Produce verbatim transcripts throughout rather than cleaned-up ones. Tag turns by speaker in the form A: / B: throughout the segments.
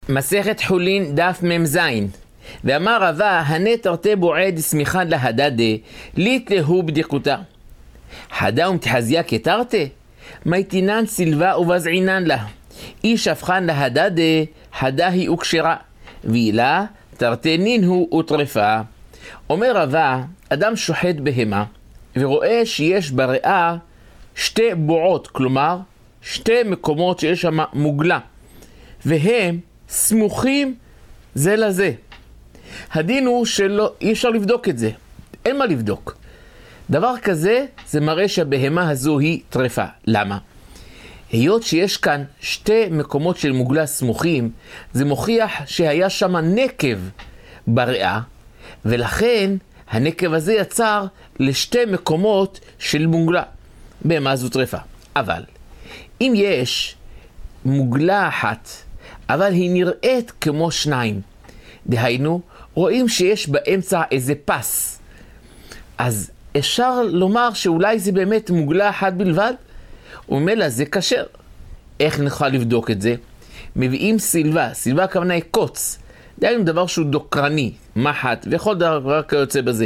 A: מסכת חולין דף ממזין. ואמר רבה, הנה תרתי בועד סמיכן להדדה, לית להו בדיקותה. חדה ומתחזיה כתרתה, מייתינן סילבה ובזעינן לה. איש הפכן להדדה, חדה היא וקשרה, ואילה תרתנין הוא וטרפה. אומר רבה, אדם שוחט בהמה, ורואה שיש בריאה שתי בועות, כלומר, שתי מקומות שיש שם מוגלה, והם סמוכים זה לזה. הדין הוא שלא, אי אפשר לבדוק את זה. אין מה לבדוק. דבר כזה, זה מראה שהבהמה הזו היא טרפה. למה? היות שיש כאן שתי מקומות של מוגלה סמוכים, זה מוכיח שהיה שם נקב בריאה, ולכן הנקב הזה יצר לשתי מקומות של מוגלה. בהמה זו טרפה. אבל, אם יש מוגלה אחת, אבל היא נראית כמו שניים, דהיינו, רואים שיש באמצע איזה פס, אז אפשר לומר שאולי זה באמת מוגלה אחת בלבד, וממילא זה כשר. איך נוכל לבדוק את זה? מביאים סילבה, סילבה הכוונה היא קוץ, דהיינו דבר שהוא דוקרני, מחט, וכל דבר כיוצא בזה,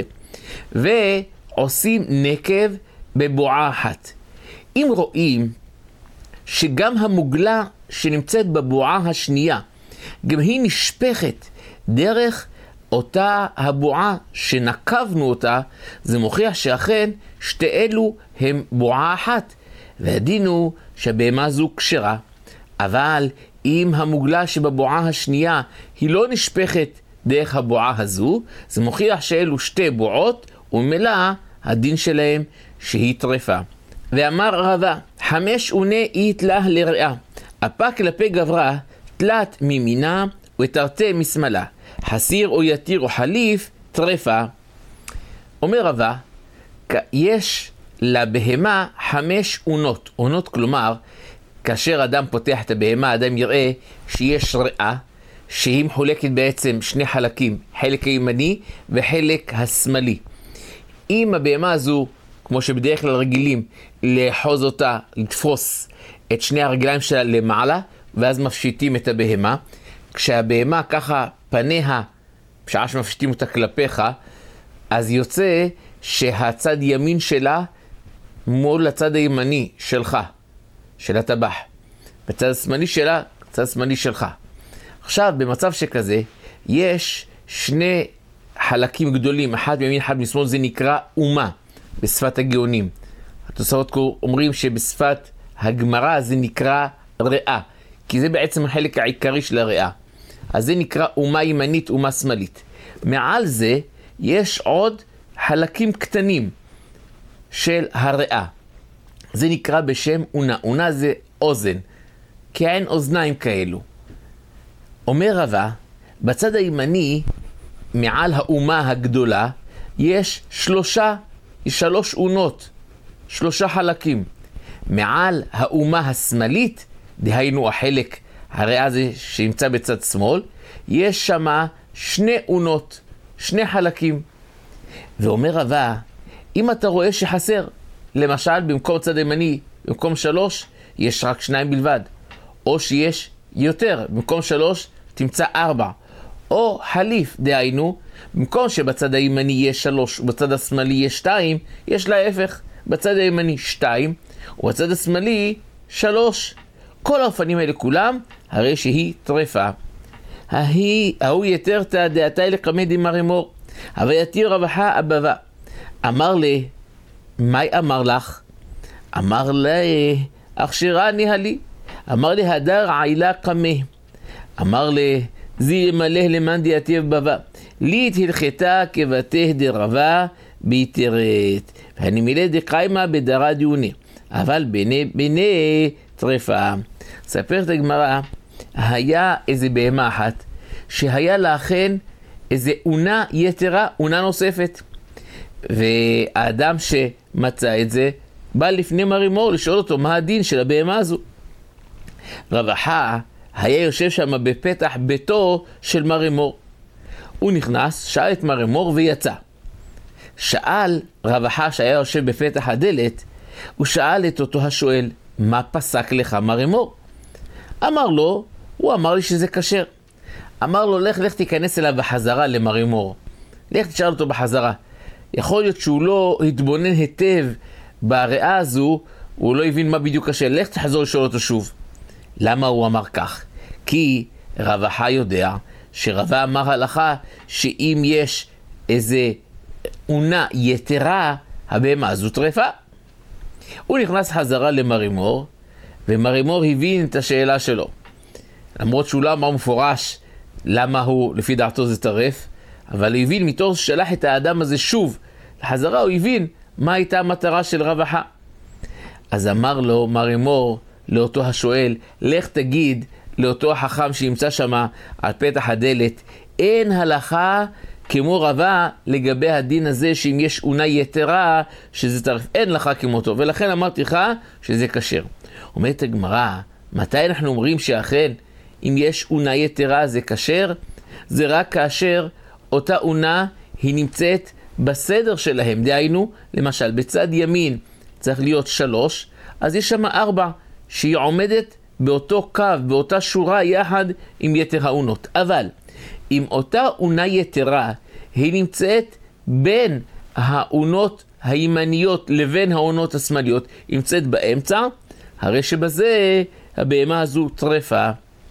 A: ועושים נקב בבועה אחת. אם רואים שגם המוגלה שנמצאת בבועה השנייה, גם היא נשפכת דרך אותה הבועה שנקבנו אותה, זה מוכיח שאכן שתי אלו הם בועה אחת, והדין הוא שהבהמה זו כשרה. אבל אם המוגלה שבבועה השנייה היא לא נשפכת דרך הבועה הזו, זה מוכיח שאלו שתי בועות, וממילא הדין שלהם שהיא טרפה. ואמר רבה, חמש עונה אי תלה לרעה, אפה כלפי גברה, תלת ממינה ותרתי משמאלה, חסיר או יתיר או חליף, טרפה. אומר רבה, יש לבהמה חמש עונות. עונות כלומר, כאשר אדם פותח את הבהמה, אדם יראה שיש ריאה, שהיא מחולקת בעצם שני חלקים, חלק הימני וחלק השמאלי. אם הבהמה הזו, כמו שבדרך כלל רגילים, לאחוז אותה, לתפוס את שני הרגליים שלה למעלה, ואז מפשיטים את הבהמה. כשהבהמה ככה פניה, בשעה שמפשיטים אותה כלפיך, אז יוצא שהצד ימין שלה מול הצד הימני שלך, של הטבח. בצד השמאלי שלה, הצד השמאלי שלך. עכשיו, במצב שכזה, יש שני חלקים גדולים, אחד מימין, אחד משמאל, זה נקרא אומה, בשפת הגאונים. התוספות אומרים שבשפת הגמרא זה נקרא ריאה, כי זה בעצם החלק העיקרי של הריאה. אז זה נקרא אומה ימנית, אומה שמאלית. מעל זה יש עוד חלקים קטנים של הריאה. זה נקרא בשם אונה. אונה זה אוזן, כעין אוזניים כאלו. אומר רבה, בצד הימני, מעל האומה הגדולה, יש שלושה, שלוש אונות, שלושה חלקים. מעל האומה השמאלית, דהיינו החלק הריאה הזה שנמצא בצד שמאל, יש שמה שני אונות, שני חלקים. ואומר רבה, אם אתה רואה שחסר, למשל במקום צד הימני, במקום שלוש, יש רק שניים בלבד. או שיש יותר, במקום שלוש תמצא ארבע. או חליף, דהיינו, במקום שבצד הימני יש שלוש ובצד השמאלי יש שתיים, יש להפך, בצד הימני שתיים ובצד השמאלי שלוש. כל האופנים האלה כולם, הרי שהיא טרפה. ההיא, ההוא יתר תעדעתי לקמד עם הרמור, אבל יתיר רבחה אבבה. אמר לי, מה אמר לך? אמר לי, הכשרה נהלי. אמר לי, הדר עילה קמה. אמר לי, זי ימלא למאן דייתי בבא. לי תלחתה כבתה דרבה ביתרת. ואני מילא דקיימה בדרה דיוני. אבל ביני, ביני טרפה. ספרת הגמרא, היה איזה בהמה אחת, שהיה לאכן איזה עונה יתרה, עונה נוספת. והאדם שמצא את זה, בא לפני מר אמור לשאול אותו מה הדין של הבהמה הזו. רבחה היה יושב שם בפתח ביתו של מר אמור. הוא נכנס, שאל את מר אמור ויצא. שאל רבחה שהיה יושב בפתח הדלת, הוא שאל את אותו השואל, מה פסק לך מר אמור? אמר לו, הוא אמר לי שזה כשר. אמר לו, לך, לך תיכנס אליו בחזרה למרימור. לך תשאל אותו בחזרה. יכול להיות שהוא לא התבונן היטב בריאה הזו, הוא לא הבין מה בדיוק השאלה. לך תחזור לשאול אותו שוב. למה הוא אמר כך? כי רבחה יודע שרבה אמר הלכה שאם יש איזה עונה יתרה, הבהמה הזו טרפה. הוא נכנס חזרה למרימור, ומרימור הבין את השאלה שלו. למרות שהוא לא אמר מפורש למה הוא, לפי דעתו זה טרף, אבל הוא הבין מתור ששלח את האדם הזה שוב לחזרה, הוא הבין מה הייתה המטרה של רבחה. אז אמר לו מרימור לאותו השואל, לך תגיד לאותו החכם שימצא שמה על פתח הדלת, אין הלכה כמו רבה לגבי הדין הזה שאם יש עונה יתרה שזה טרף, אין לך כמותו, ולכן אמרתי לך שזה כשר. אומרת הגמרא, מתי אנחנו אומרים שאכן אם יש עונה יתרה זה כשר? זה רק כאשר אותה עונה היא נמצאת בסדר שלהם, דהיינו, למשל בצד ימין צריך להיות שלוש, אז יש שם ארבע שהיא עומדת באותו קו, באותה שורה יחד עם יתר העונות. אבל אם אותה עונה יתרה היא נמצאת בין העונות הימניות לבין העונות השמאליות, היא נמצאת באמצע, הרי שבזה הבהמה הזו טרפה.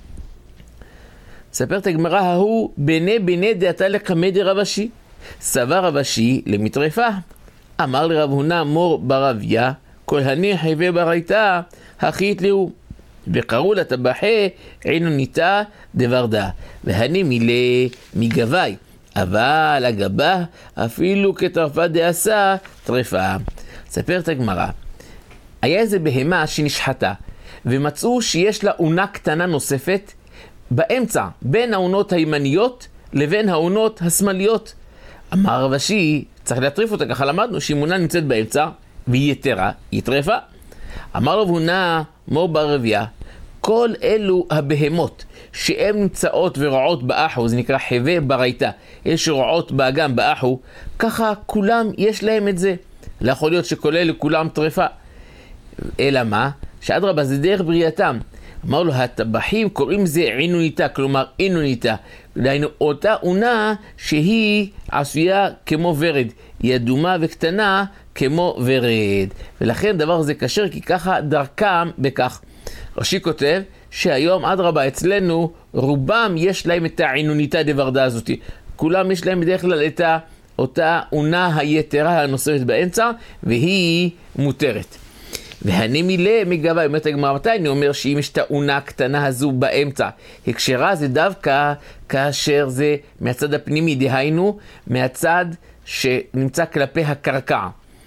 A: ספרת הגמרא, ההוא בני בני דעתה לקמא רבשי, סבר רבשי למטרפה. אמר לרב הונא מור ברביה, כל הניחא וברייתא הכית להו, וקראו לטבחי עינוניתא דברדה, והני מילה מגבי, אבל הגבה אפילו כטרפה דעשה טרפה. ספרת הגמרא, היה איזה בהמה שנשחטה, ומצאו שיש לה עונה קטנה נוספת באמצע, בין העונות הימניות לבין העונות השמאליות. אמר רבשי, צריך להטריף אותה, ככה למדנו שאם עונה נמצאת באמצע והיא יתרה, היא טרפה. אמר רב הונא מור ברביה, כל אלו הבהמות שהן נמצאות ורעות באחו, זה נקרא חווה ברייתא, אלה שרעות באגם באחו, ככה כולם יש להם את זה. לא יכול להיות שכל אלו כולם טרפה. אלא מה? שאדרבה זה דרך בריאתם. אמר לו, הטבחים קוראים זה עינוניתא, כלומר עינוניתא, דהיינו אותה עונה שהיא עשויה כמו ורד, היא אדומה וקטנה כמו ורד, ולכן דבר זה כשר כי ככה דרכם בכך. רש"י כותב שהיום אדרבה אצלנו רובם יש להם את העינוניתא דברדה הזאת, כולם יש להם בדרך כלל את אותה עונה היתרה הנוספת באמצע והיא מותרת. והני מילה מגבה, אומרת הגמרא, מתי אני אומר שאם יש את העונה הקטנה הזו באמצע, הקשרה זה דווקא כאשר זה מהצד הפנימי, דהיינו מהצד שנמצא כלפי הקרקע.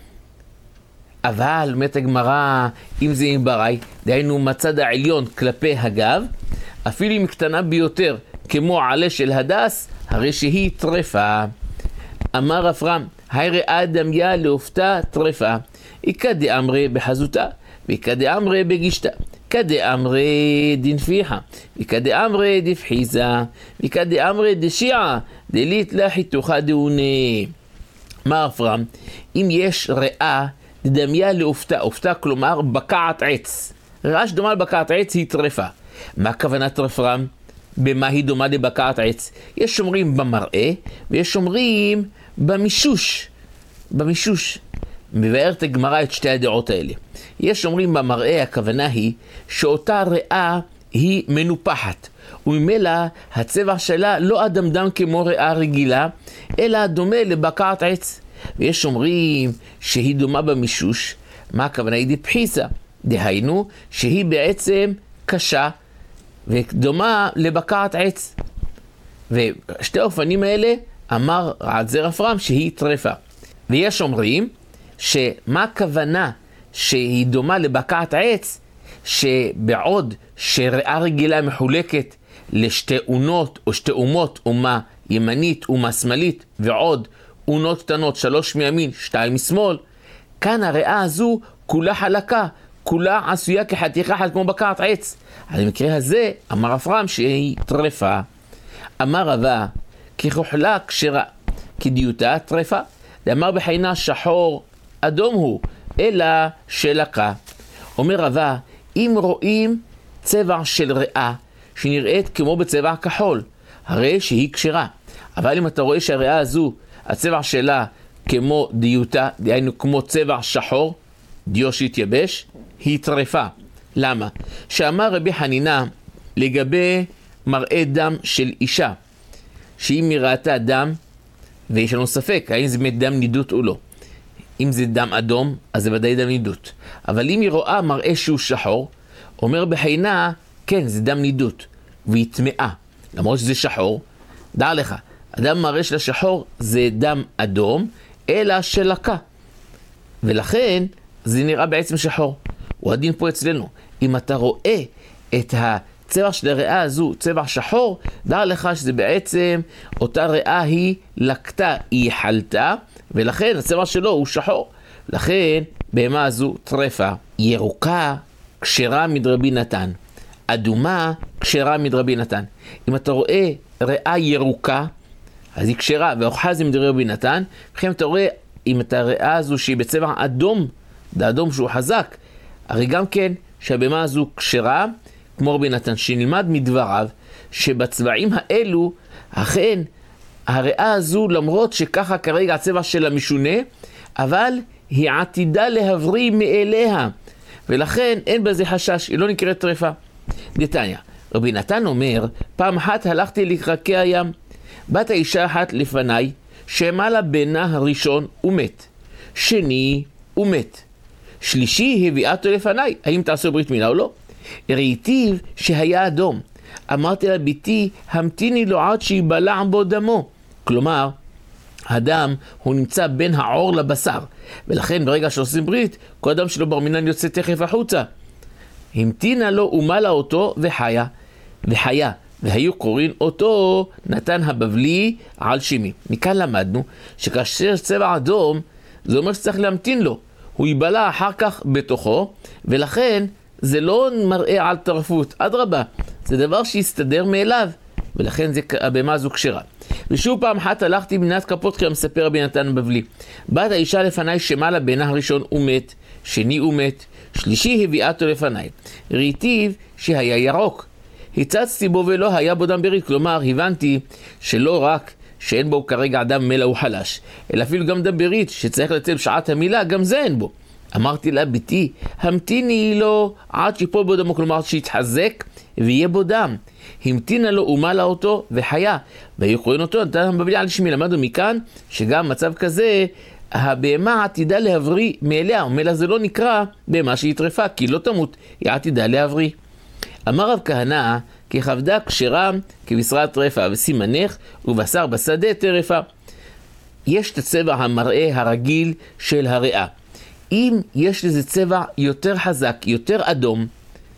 A: אבל אומרת הגמרא, אם זה עם ברי, דהיינו מהצד העליון כלפי הגב, אפילו אם קטנה ביותר כמו עלה של הדס, הרי שהיא טרפה. אמר אפרם, הירא אדמיה לאופתה טרפה, איקא דאמרי בחזותה, ואיקא דאמרי בגישתה, איקא דאמרי דנפיחה, ואיקא דאמרי דפחיזה, ואיקא דאמרי דשיעה, דלית לה חיתוכה דאונה. אמר אפרם, אם יש ריאה דדמיה לאופתה, אופתה כלומר בקעת עץ, ריאה שדומה לבקעת עץ היא טרפה. מה הכוונת אפרם? במה היא דומה לבקעת עץ? יש אומרים במראה, ויש אומרים במישוש, במישוש. מבארת הגמרא את שתי הדעות האלה. יש אומרים במראה, הכוונה היא שאותה ריאה היא מנופחת, וממילא הצבע שלה לא אדמדם כמו ריאה רגילה, אלא דומה לבקעת עץ. ויש אומרים שהיא דומה במישוש, מה הכוונה? היא דפחיסה, דהיינו שהיא בעצם קשה ודומה לבקעת עץ. ושתי האופנים האלה אמר על זר אפרם שהיא טרפה. ויש אומרים שמה הכוונה שהיא דומה לבקעת עץ, שבעוד שריאה רגילה מחולקת לשתי עונות או שתי אומות, אומה ימנית אומה שמאלית ועוד עונות קטנות, שלוש מימין שתיים משמאל, כאן הריאה הזו כולה חלקה, כולה עשויה כחתיכה אחת כמו בקעת עץ. על המקרה הזה אמר אפרם שהיא טרפה. אמר רבא, ככוחלה כשרה, כדיוטה טרפה, דאמר בחינה שחור אדום הוא, אלא שלקה. אומר רבא, אם רואים צבע של ריאה שנראית כמו בצבע כחול, הרי שהיא כשרה. אבל אם אתה רואה שהריאה הזו, הצבע שלה כמו דיוטה, דהיינו כמו צבע שחור, דיו שהתייבש, היא טרפה. למה? שאמר רבי חנינה לגבי מראה דם של אישה, שאם היא ראתה דם, ויש לנו ספק, האם זה באמת דם נידות או לא. אם זה דם אדום, אז זה ודאי דם נידות. אבל אם היא רואה מראה שהוא שחור, אומר בחינה, כן, זה דם נידות, והיא טמאה. למרות שזה שחור, דע לך, הדם מראה של השחור זה דם אדום, אלא שלקה. ולכן זה נראה בעצם שחור. הוא הדין פה אצלנו. אם אתה רואה את הצבע של הריאה הזו, צבע שחור, דע לך שזה בעצם אותה ריאה היא לקטה, היא חלתה, ולכן הצבע שלו הוא שחור. לכן בהמה הזו טרפה. ירוקה כשרה מדרבי נתן, אדומה כשרה מדרבי נתן. אם אתה רואה ריאה ירוקה, אז היא כשרה, והוכחה זה מדרבי נתן. וכן אתה רואה, אם אתה ריאה הזו שהיא בצבע אדום, זה אדום שהוא חזק, הרי גם כן שהבהמה הזו כשרה, כמו רבי נתן, שנלמד מדבריו, שבצבעים האלו, אכן, הריאה הזו, למרות שככה כרגע הצבע שלה משונה, אבל היא עתידה להבריא מאליה, ולכן אין בזה חשש, היא לא נקראת טרפה. דתניא, רבי נתן אומר, פעם אחת הלכתי לקרקע הים, בת האישה אחת לפניי, שמעלה בנה הראשון ומת, שני ומת, שלישי הביאתו לפניי, האם תעשו ברית מילה או לא? ראיתיו שהיה אדום, אמרתי לה, ביתי, המתיני לו עד שיבלע בו דמו. כלומר, הדם הוא נמצא בין העור לבשר, ולכן ברגע שעושים ברית, כל אדם שלו בר מינן יוצא תכף החוצה. המתינה לו ומלה אותו וחיה, וחיה, והיו קוראים אותו נתן הבבלי על שמי. מכאן למדנו שכאשר צבע אדום, זה אומר שצריך להמתין לו. הוא ייבלע אחר כך בתוכו, ולכן זה לא מראה על טרפות, אדרבה, זה דבר שיסתדר מאליו, ולכן זה, הבהמה זו כשרה. ושוב פעם אחת הלכתי בנת כפותחי, המספר רבי נתן הבבלי. בת האישה לפניי שמעלה בנה הראשון ומת, שני ומת, שלישי הביאתו לפניי. ראיתיו שהיה ירוק. הצצתי בו ולא היה בו דם ברית, כלומר הבנתי שלא רק שאין בו כרגע דם מלא וחלש, אלא אפילו גם דם ברית שצריך לצאת בשעת המילה, גם זה אין בו. אמרתי לה, ביתי, המתיני לו עד שיפול בו דמו, כלומר שיתחזק ויהיה בו דם. המתינה לו ומלה אותו וחיה, והיו קוראים אותו נתן הבבלי על שמי. למדנו מכאן שגם מצב כזה, הבהמה עתידה להבריא מאליה, ומלא זה לא נקרא בהמה שהיא טרפה, כי לא תמות, היא עתידה להבריא. אמר רב כהנא, כי כבדה כשרה כבשרה טרפה, וסימנך ובשר בשדה טרפה. יש את הצבע המראה הרגיל של הריאה. אם יש לזה צבע יותר חזק, יותר אדום,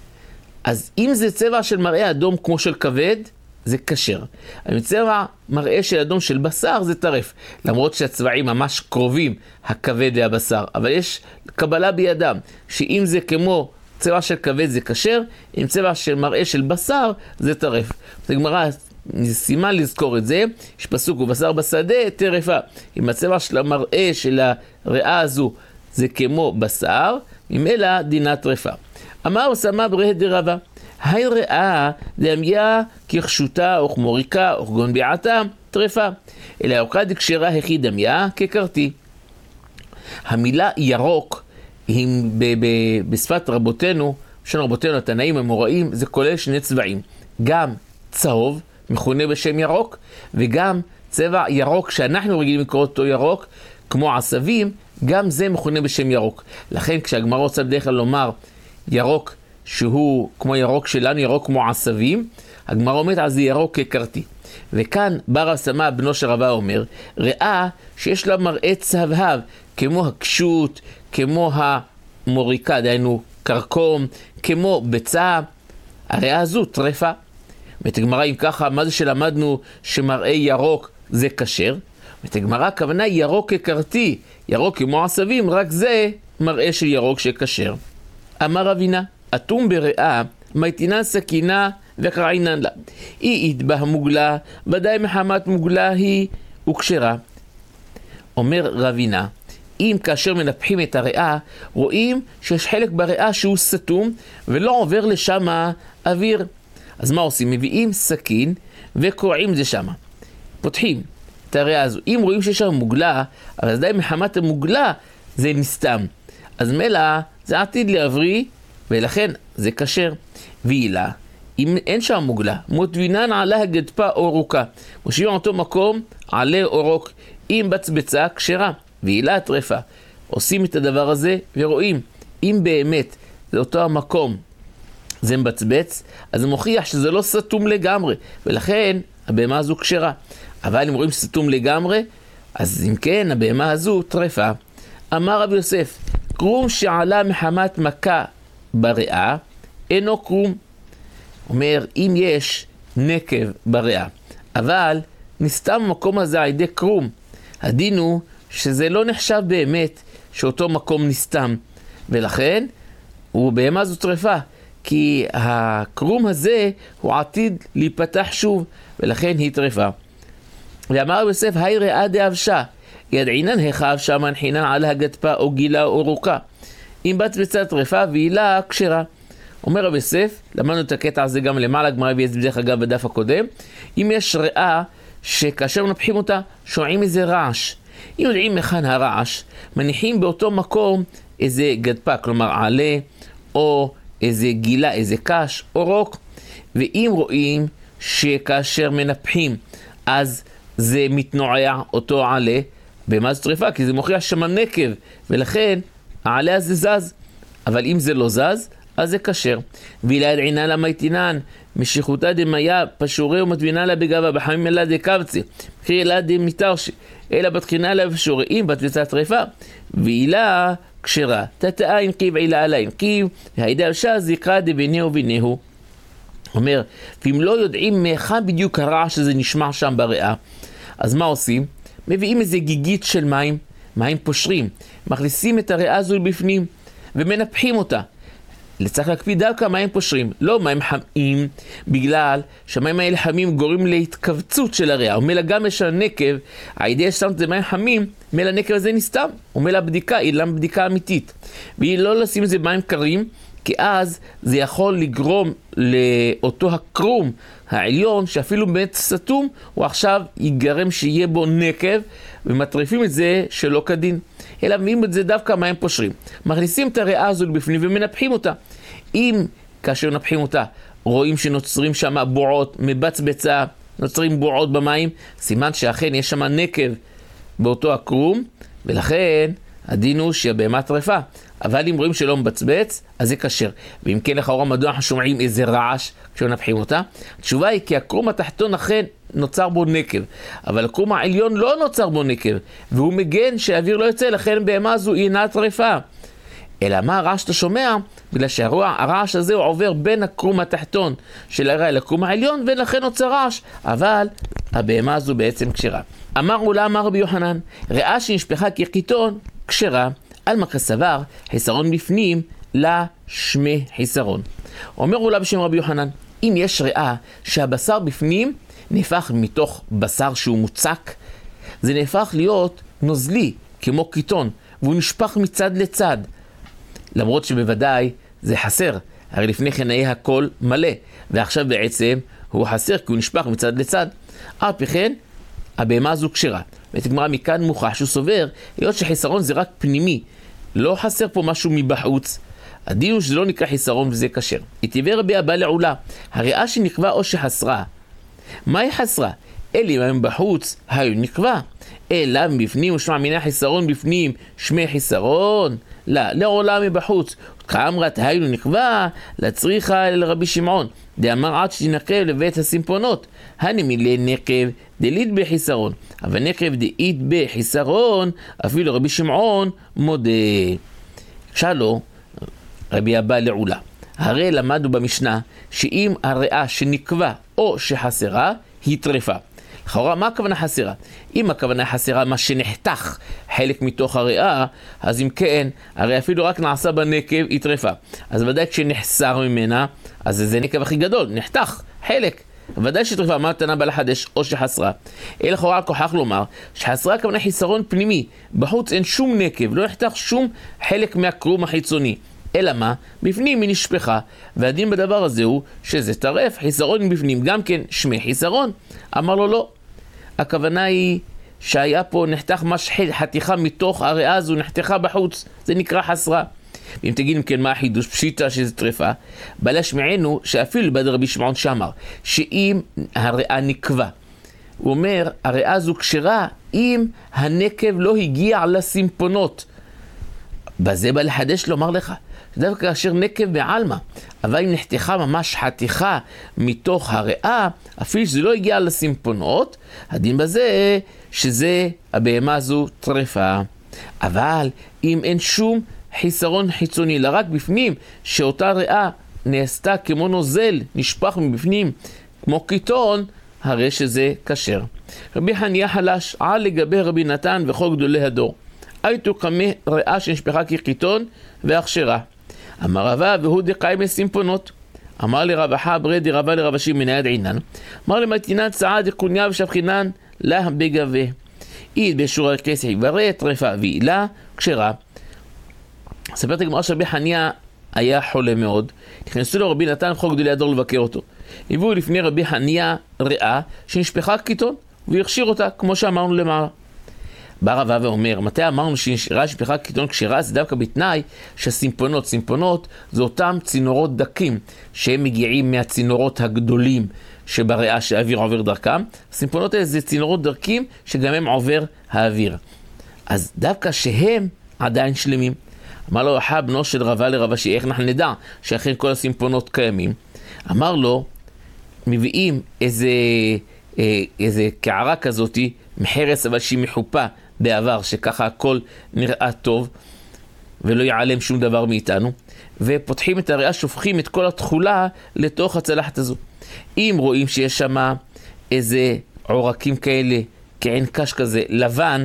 A: אז אם זה צבע של מראה אדום כמו של כבד, זה כשר. אבל צבע מראה של אדום של בשר זה טרף. למרות שהצבעים ממש קרובים, הכבד והבשר. אבל יש קבלה בידם, שאם זה כמו צבע של כבד זה כשר, אם צבע של מראה של בשר זה טרף. זה גמרא, סימן לזכור את זה, יש פסוק ובשר בשדה טרפה. אם הצבע של המראה של הריאה הזו זה כמו בשר, ממילא דינה טרפה. אמר סמא בריה דרבא, היי ריאה דאמיה כחשותה או כמוריקה או כגון ביעתה טרפה, אלא ירוקה דקשרה הכי דמיה כקרתי. המילה ירוק היא ב- ב- בשפת רבותינו, של רבותינו התנאים המוראים, זה כולל שני צבעים, גם צהוב מכונה בשם ירוק, וגם צבע ירוק שאנחנו רגילים לקרוא אותו ירוק כמו עשבים, גם זה מכונה בשם ירוק. לכן כשהגמרא רוצה בדרך כלל לומר ירוק שהוא כמו ירוק שלנו, ירוק כמו עשבים, הגמרא אומרת אז זה ירוק כקרתי. וכאן בא רב סמא בנו של רבא אומר, ריאה שיש לה מראה צהבהב, כמו הקשות, כמו המוריקה, דהיינו קרקום, כמו ביצה, הריאה הזו טרפה. ותגמרא אם ככה, מה זה שלמדנו שמראה ירוק זה כשר? ותגמרא הכוונה ירוק כקרתי, ירוק כמו עשבים, רק זה מראה של ירוק שכשר. אמר רבינה, אטום בריאה, מייתינן סכינה וקרעינן לה. היא יתבה מוגלה, ודאי מחמת מוגלה היא וכשרה. אומר רבינה, אם כאשר מנפחים את הריאה, רואים שיש חלק בריאה שהוא סתום, ולא עובר לשם אוויר. אז מה עושים? מביאים סכין, וקורעים זה שמה. פותחים את הריאה הזו. אם רואים שיש שם מוגלה, אבל עדיין מחמת המוגלה זה נסתם. אז מלא זה עתיד להבריא, ולכן זה כשר. ועילה, אם אין שם מוגלה, מוטבינן עלה הגדפה אורוקה. מושיבים אותו מקום, עלה אורוק, אם בצבצה כשרה, ועילה טרפה. עושים את הדבר הזה ורואים, אם באמת זה אותו המקום, זה מבצבץ, אז זה מוכיח שזה לא סתום לגמרי, ולכן הבהמה הזו כשרה. אבל אם רואים שסתום לגמרי, אז אם כן, הבהמה הזו טרפה. אמר רבי יוסף, קרום שעלה מחמת מכה בריאה, אינו קרום. אומר, אם יש נקב בריאה, אבל נסתם המקום הזה על ידי קרום, הדין הוא שזה לא נחשב באמת שאותו מקום נסתם, ולכן הוא בהמה זו טרפה, כי הקרום הזה הוא עתיד להיפתח שוב, ולכן היא טרפה. ואמר יוסף, היי ראה דאבשה, ידעינן היכה אבשה מנחינן על הגדפה או גילה או רוקה. אם בת בצד טרפה והילה כשרה. אומר רב יוסף, למדנו את הקטע הזה גם למעלה, גמרא ויעש בדרך אגב בדף הקודם, אם יש ריאה שכאשר מנפחים אותה, שומעים איזה רעש. אם יודעים מכאן הרעש, מניחים באותו מקום איזה גדפה, כלומר עלה, או איזה גילה, איזה קש, או רוק. ואם רואים שכאשר מנפחים, אז זה מתנועע אותו עלה, במה זו טרפה? כי זה מוכיח שם נקב, ולכן העלה הזה זז. אבל אם זה לא זז, אז זה כשר. וילד עינן למייטינן, משיכותה דמיה פשורי ומטבינה לה בגבה, בחמים אלה דקבצי, קרי אלה דמיתרשי, אלא בתחינה לה פשורים, בתביצה טרפה, ואילה כשרה, תתאה אין קיב עילה עלה אין קיב, והידה אבשה זיקרה דביניהו וביניהו. אומר, ואם לא יודעים מאיכה בדיוק הרעש שזה נשמע שם בריאה, אז מה עושים? מביאים איזה גיגית של מים, מים פושרים, מכניסים את הריאה הזו בפנים, ומנפחים אותה. צריך להקפיד דווקא מים פושרים, לא מים חמים, בגלל שהמים האלה חמים גורמים להתכווצות של הריאה, ומלא גם יש הנקב, הידיעה ששמת את זה מים חמים, מלא הנקב הזה נסתם, ומלא הבדיקה, היא למה בדיקה אמיתית, והיא לא לשים את זה מים קרים, כי אז זה יכול לגרום לאותו הקרום העליון, שאפילו באמת סתום, הוא עכשיו יגרם שיהיה בו נקב, ומטריפים את זה שלא כדין. אלא מביאים את זה דווקא מים פושרים. מכניסים את הריאה הזו בפנים ומנפחים אותה. אם כאשר נפחים אותה, רואים שנוצרים שם בועות, מבצבצה, נוצרים בועות במים, סימן שאכן יש שם נקב באותו הקרום, ולכן הדין הוא שהבהמה טרפה. אבל אם רואים שלא מבצבץ, אז זה כשר. ואם כן לכאורה מדוע אנחנו שומעים איזה רעש כשנפחים אותה? התשובה היא כי הקרום התחתון אכן נוצר בו נקב, אבל הקרום העליון לא נוצר בו נקב, והוא מגן שהאוויר לא יוצא, לכן בהמה הזו היא אינה טרפה. אלא מה הרעש שאתה שומע? בגלל שהרעש הזה הוא עובר בין הקרום התחתון של הריאה לקרום העליון, ולכן נוצר רעש, אבל הבהמה הזו בעצם כשרה. אמר אולה אמר רבי יוחנן, ריאה שנשפחה כקיטון כשרה, על מקרה סבר, חיסרון בפנים, לה שמי חיסרון. אומר אולה בשם רבי יוחנן, אם יש ריאה שהבשר בפנים נהפך מתוך בשר שהוא מוצק, זה נהפך להיות נוזלי, כמו קיטון, והוא נשפך מצד לצד. למרות שבוודאי זה חסר, הרי לפני כן היה הכל מלא, ועכשיו בעצם הוא חסר כי הוא נשפך מצד לצד. על פי כן, הבהמה הזו כשרה. ותגמרא מכאן מוכח שהוא סובר, היות שחיסרון זה רק פנימי, לא חסר פה משהו מבחוץ. הדין הוא שזה לא נקרא חיסרון וזה כשר. התיבר רבי אבא לעולה, הריאה שנקבע או שחסרה. מה היא חסרה? אלה הם בחוץ, היו נקבע. אלא מבפנים ושמע מיני חיסרון בפנים, שמי חיסרון. לא, לעולה מבחוץ. כאמרת היו נקבע, לצריכה אל רבי שמעון. דאמר עד שתנקב לבית הסימפונות. הנמילי נקב דלית בחיסרון. אבל נקב דאית בחיסרון, אפילו רבי שמעון מודה. שאלו, רבי אבא לעולה. הרי למדנו במשנה שאם הריאה שנקבע או שחסרה היא טרפה. לכאורה, מה הכוונה חסרה? אם הכוונה חסרה מה שנחתך חלק מתוך הריאה, אז אם כן, הרי אפילו רק נעשה בנקב היא טרפה. אז ודאי כשנחסר ממנה, אז זה נקב הכי גדול, נחתך חלק. ודאי שטרפה, מה תנה בא לחדש או שחסרה. אלא לכאורה כוחך לומר שחסרה הכוונה חיסרון פנימי. בחוץ אין שום נקב, לא נחתך שום חלק מהקרום החיצוני. אלא מה? בפנים היא נשפחה, והדין בדבר הזה הוא שזה טרף, חיסרון בפנים, גם כן שמי חיסרון. אמר לו לא. הכוונה היא שהיה פה נחתך מש חתיכה מתוך הריאה הזו, נחתכה בחוץ, זה נקרא חסרה. ואם תגיד כן מה החידוש, פשיטה שזה טרפה, בא להשמיענו שאפילו בד רבי שמעון שאמר, שאם הריאה נקבה, הוא אומר, הריאה הזו כשרה אם הנקב לא הגיע לסימפונות. בזה בא לחדש לומר לך, דווקא כאשר נקב בעלמה, אבל אם נחתכה ממש חתיכה מתוך הריאה, אפילו שזה לא הגיע לסימפונות, הדין בזה שזה הבהמה הזו טרפה. אבל אם אין שום חיסרון חיצוני, אלא רק בפנים, שאותה ריאה נעשתה כמו נוזל, נשפך מבפנים, כמו קיטון, הרי שזה כשר. רבי חניה חלש על לגבי רבי נתן וכל גדולי הדור. הייתו קמה ריאה שנשפחה כקיטון והכשרה. אמר רבא והוא דקאי מסימפונות. אמר לרבחה ברדי רבא לרבשי מנייד עינן. אמר למתינן צעה דקוניה ושבחינן לה בגבה. אית בשור הכסף יברא טרפה ועילה כשרה. ספרת הגמרא שרבי חניה היה חולה מאוד. נכנסו לו רבי נתן וכל גדולי הדור לבקר אותו. הביאו לפני רבי חניה ריאה שנשפחה קיטון והכשיר אותה כמו שאמרנו למעלה. בא רבא ואומר, מתי אמרנו שנשארה שפחה קיטון כשרה? זה דווקא בתנאי שהסימפונות, סימפונות זה אותם צינורות דקים שהם מגיעים מהצינורות הגדולים שבריאה שהאוויר עובר דרכם. הסימפונות האלה זה צינורות דקים שגם הם עובר האוויר. אז דווקא שהם עדיין שלמים. אמר לו אחא בנו של רבא לרבשי, איך אנחנו נדע שאכן כל הסימפונות קיימים? אמר לו, מביאים איזה, איזה קערה כזאת, מחרס אבל שהיא מחופה בעבר, שככה הכל נראה טוב, ולא יעלם שום דבר מאיתנו, ופותחים את הריאה, שופכים את כל התחולה לתוך הצלחת הזו. אם רואים שיש שם איזה עורקים כאלה, כעין קש כזה, לבן,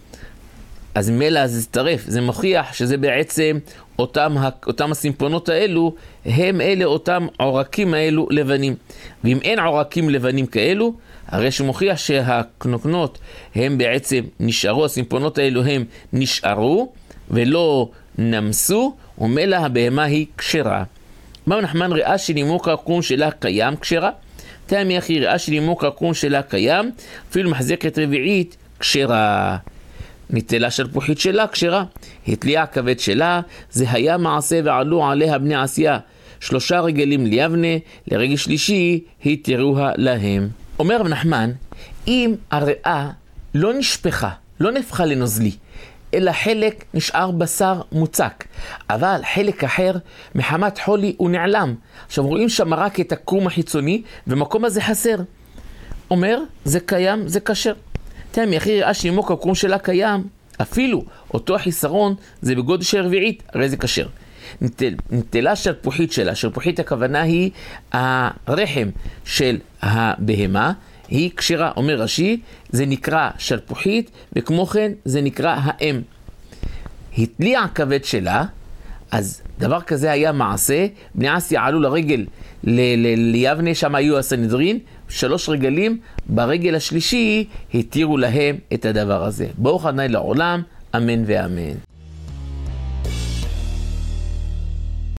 A: אז מלא זה טרף, זה מוכיח שזה בעצם אותם, אותם הסימפונות האלו, הם אלה אותם עורקים האלו לבנים. ואם אין עורקים לבנים כאלו, הרי שמוכיח שהקנוקנות הם בעצם נשארו, הסימפונות האלו הם נשארו ולא נמסו, ומלא הבהמה היא כשרה. מה נחמן ריאה שנימוק הקרון שלה קיים כשרה? תאמי אחי ריאה שנימוק הקרון שלה קיים, אפילו מחזקת רביעית כשרה. נטלה שלפוחית שלה כשרה, התליע כבד שלה, זה היה מעשה ועלו עליה בני עשייה. שלושה רגלים ליבנה, לרגל שלישי התירוה להם. אומר רב נחמן, אם הריאה לא נשפחה, לא נפחה לנוזלי, אלא חלק נשאר בשר מוצק, אבל חלק אחר מחמת חולי הוא נעלם. עכשיו רואים שם רק את הקרום החיצוני, ומקום הזה חסר. אומר, זה קיים, זה כשר. תאמי אחי ראה שנימוק הקרום שלה קיים, אפילו אותו החיסרון זה בגודל של רביעית, הרי זה כשר. נטל, נטלה שלפוחית שלה, שלפוחית הכוונה היא הרחם של הבהמה, היא כשרה, אומר רש"י, זה נקרא שלפוחית, וכמו כן זה נקרא האם. התליע כבד שלה, אז דבר כזה היה מעשה, בני עשייה עלו לרגל ליבנה, שם היו הסנהדרין, שלוש רגלים, ברגל השלישי התירו להם את הדבר הזה. ברוך ה' לעולם, אמן ואמן.